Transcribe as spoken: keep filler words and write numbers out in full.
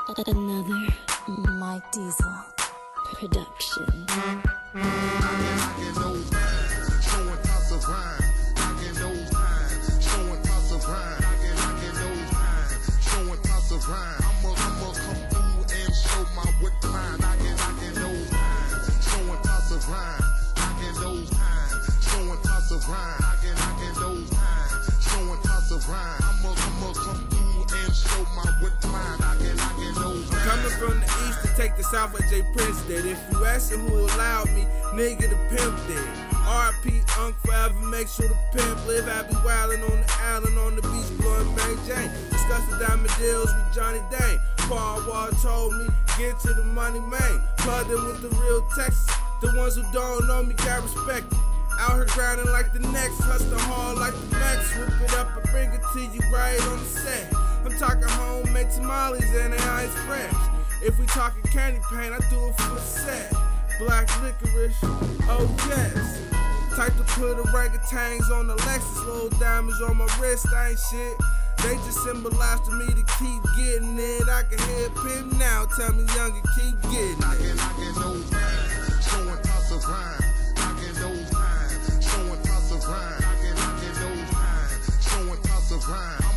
Another Mike Diesel production. Knocking those lines, showing toss of rhyme. Knocking those lines, showing toss of rhyme. Knocking, knocking those lines, showing toss of rhyme. I'ma, I'ma come through and show my wit line. Knocking, knocking those lines, showing toss of rhyme. Knocking those lines, showing toss of rhyme. Knocking, knocking those lines, showing toss of rhyme. I'ma, I'ma come through and show my wit line. Knocking, knocking those lines. Coming from the east to take the south like Jay Prince did. If you asking who allowed me, nigga the pimp did. R I P Unc forever, make sure the pimp live. I be wildin' on the island, on the beach, blowing Mary Jane. Discussing diamond deals with Johnny Dane. Paul Wall told me, get to the money, man. Plugged in with the real Texas. The ones who don't know me got respect. Out here grinding like the next, hustling hard like the next. Whip it up and bring it to you right on the set. I'm talking homemade tamales and they ice fresh. If we talking candy paint, I do it for a set. Black licorice, oh yes. Type to put orangutans on the Lexus. Little diamonds on my wrist, I ain't shit. They just symbolize to me to keep getting it. I can hear pimp now, tell me younger, keep getting it. Knocking, knocking those lines, showing toss of rhyme. Knocking those lines, showing toss of rhyme. Knocking, knocking those lines, showing toss of rhyme.